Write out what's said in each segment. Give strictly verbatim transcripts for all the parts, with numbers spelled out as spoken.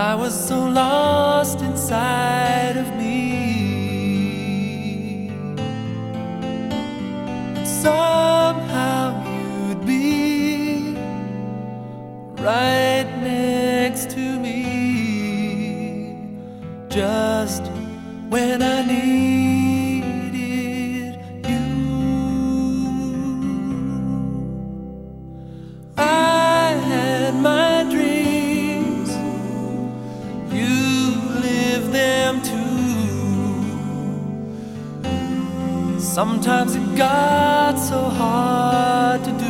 I was so lost inside of me. Somehow you'd be right next to me, just when I needed you. I had my dreams, you lived them too. Sometimes it got so hard to do,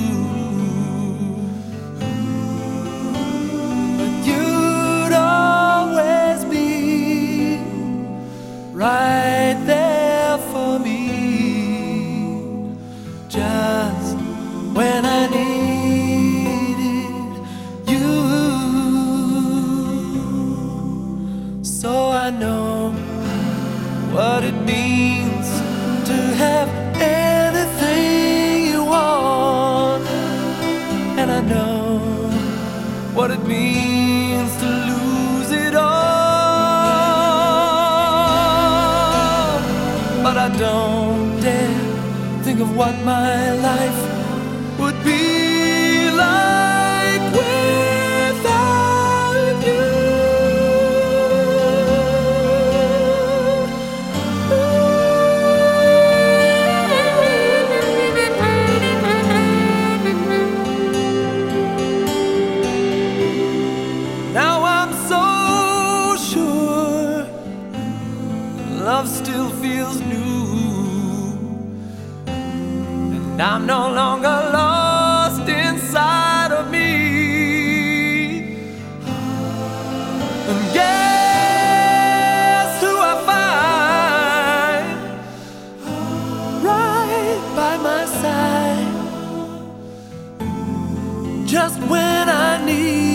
but you'd always be right there for me, just when I needed you. So I know what it means to have anything you want, and I know what it means to lose it all. But I don't dare think of what my life would be like without you. Now I'm so sure love still feels new, and I'm no longer lost inside of me. And guess who I find right by my side, just when I need